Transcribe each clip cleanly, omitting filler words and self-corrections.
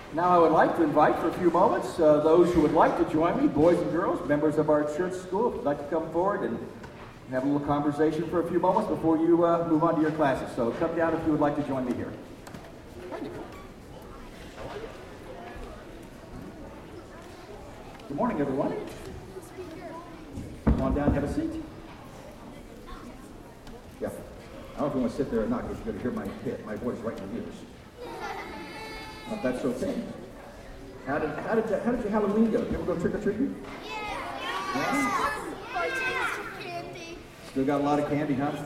Now I would like to invite for a few moments those who would like to join me, boys and girls, members of our church school, if you'd like to come forward and have a little conversation for a few moments before you move on to your classes. So come down if you would like to join me here. Good morning, everyone. Come on down and have a seat. Yeah. I don't know if you want to sit there or not because you're going to hear my voice right in your ears. If that's okay. How did your Halloween go? You ever go trick-or-treating? Yeah. Candy. Still got a lot of candy, huh?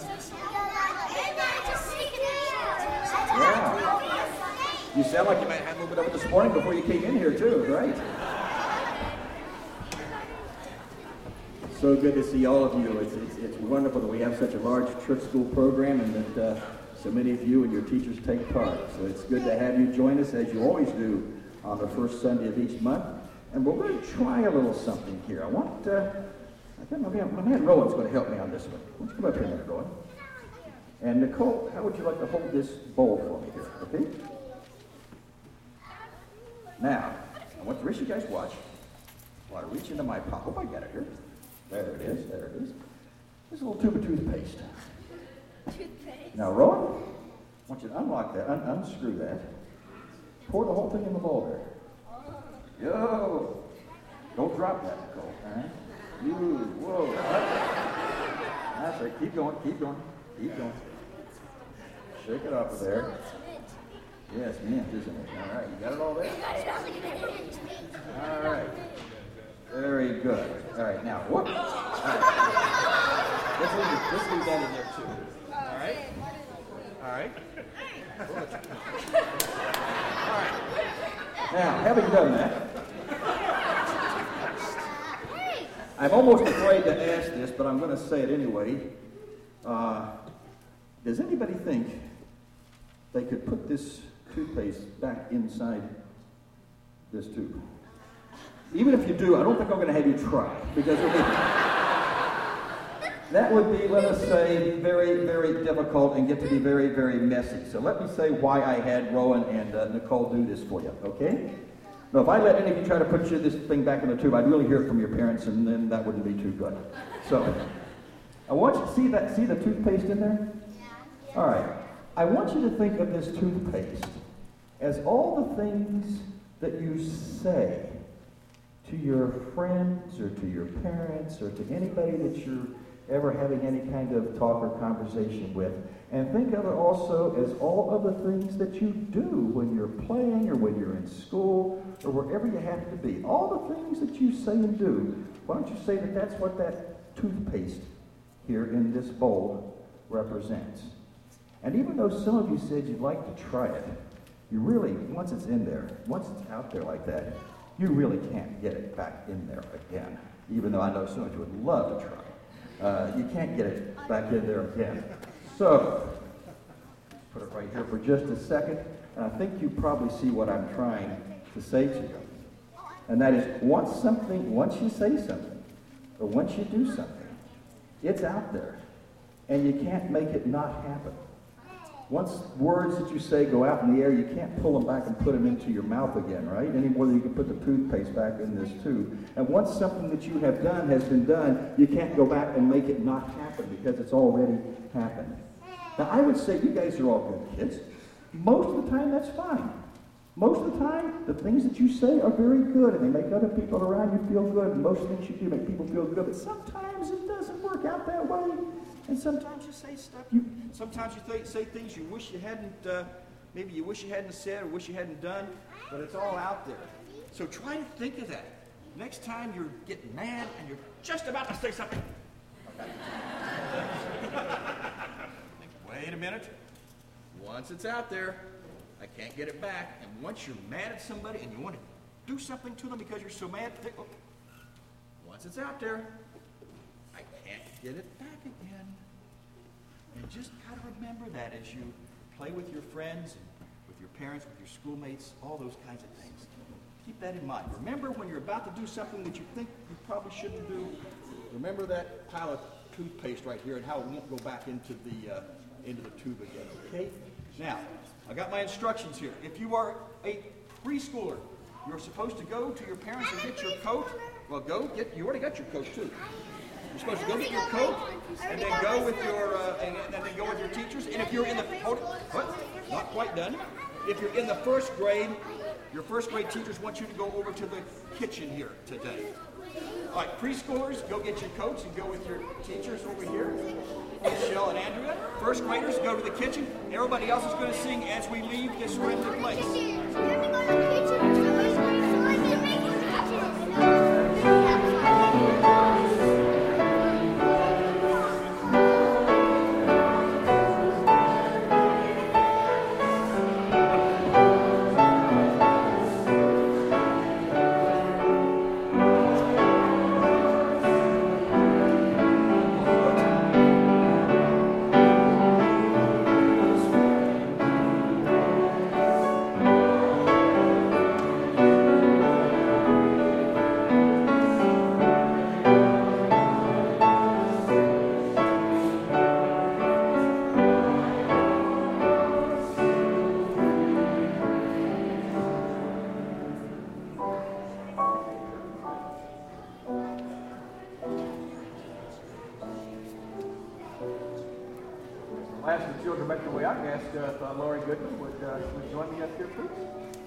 Yeah. You sound like you might have a little bit of it this morning before you came in here, too, right? So good to see all of you. It's wonderful that we have such a large church school program and that so many of you and your teachers take part. So it's good to have you join us as you always do on the first Sunday of each month. And we're going to try a little something here. I think my man Rowan's going to help me on this one. Why don't you come up here a minute, Rowan? And Nicole, how would you like to hold this bowl for me here, okay? Now, I want the rest of you guys to watch while I reach into my pocket. Hope I got it here. There it is, there it is. There's a little tube of toothpaste. Toothpaste. Now, Rowan, I want you to unlock that, unscrew that. Pour the whole thing in the bowl there. Yo! Don't drop that, Nicole, all right? Whoa. That's right, keep going. Keep going. Shake it off of there. Yes, mint, isn't it? All right, you got it all there? All right. Very good. All right, now, whoop. All right. Let's leave that in there, too. All right? All right. All right. Now, having done that, I'm almost afraid to ask this, but I'm going to say it anyway. Does anybody think they could put this toothpaste back inside this tube? Even if you do, I don't think I'm going to have you try, because that would be, let us say, very, very difficult and get to be very, very messy. So let me say why I had Rowan and Nicole do this for you, okay? Now, if I let any of you try to put this thing back in the tube, I'd really hear it from your parents, and then that wouldn't be too good. So, I want you to see the toothpaste in there? Yeah. All right. I want you to think of this toothpaste as all the things that you say to your friends or to your parents or to anybody that you're ever having any kind of talk or conversation with. And think of it also as all of the things that you do when you're playing or when you're in school or wherever you happen to be. All the things that you say and do. Why don't you say that that's what that toothpaste here in this bowl represents? And even though some of you said you'd like to try it, you really, once it's in there, once it's out there like that, you really can't get it back in there again. Even though I know some of you would love to try. You can't get it back in there again. So, put it right here for just a second. And I think you probably see what I'm trying to say to you. And that is, once you say something, or once you do something, it's out there. And you can't make it not happen. Once words that you say go out in the air, you can't pull them back and put them into your mouth again, right? Any more than you can put the toothpaste back in this tube. And once something that you have done has been done, you can't go back and make it not happen because it's already happened. Now, I would say you guys are all good kids. Most of the time, that's fine. Most of the time, the things that you say are very good, and they make other people around you feel good, and most things you do make people feel good, but sometimes it doesn't work out that way. And sometimes you say stuff, sometimes you say things you wish you hadn't, maybe you wish you hadn't said or wish you hadn't done, but it's all out there. So try to think of that. Next time you're getting mad and you're just about to say something. Okay. Wait a minute. Once it's out there, I can't get it back. And once you're mad at somebody and you want to do something to them because you're so mad, once it's out there, I can't get it back again. And just got to remember that as you play with your friends, and with your parents, with your schoolmates, all those kinds of things. Keep that in mind. Remember when you're about to do something that you think you probably shouldn't do, remember that pile of toothpaste right here and how it won't go back into the tube again, okay? Now, I got my instructions here. If you are a Preschooler, you're supposed to go to your parents and get your coat. Well, go get, you already got your coat too. You're supposed to go get your coat and then go with your, and then go with your teachers. And if you're in the, hold it, what? Not quite done. If you're in the first grade, your first grade teachers want you to go over to the kitchen here today. All right, preschoolers, go get your coats and go with your teachers over here. Michelle and Andrea. First graders, go to the kitchen. Everybody else is going to sing as we leave this friendly place. I'll ask the children back the way I asked if Laurie Goodman would join me up here, please.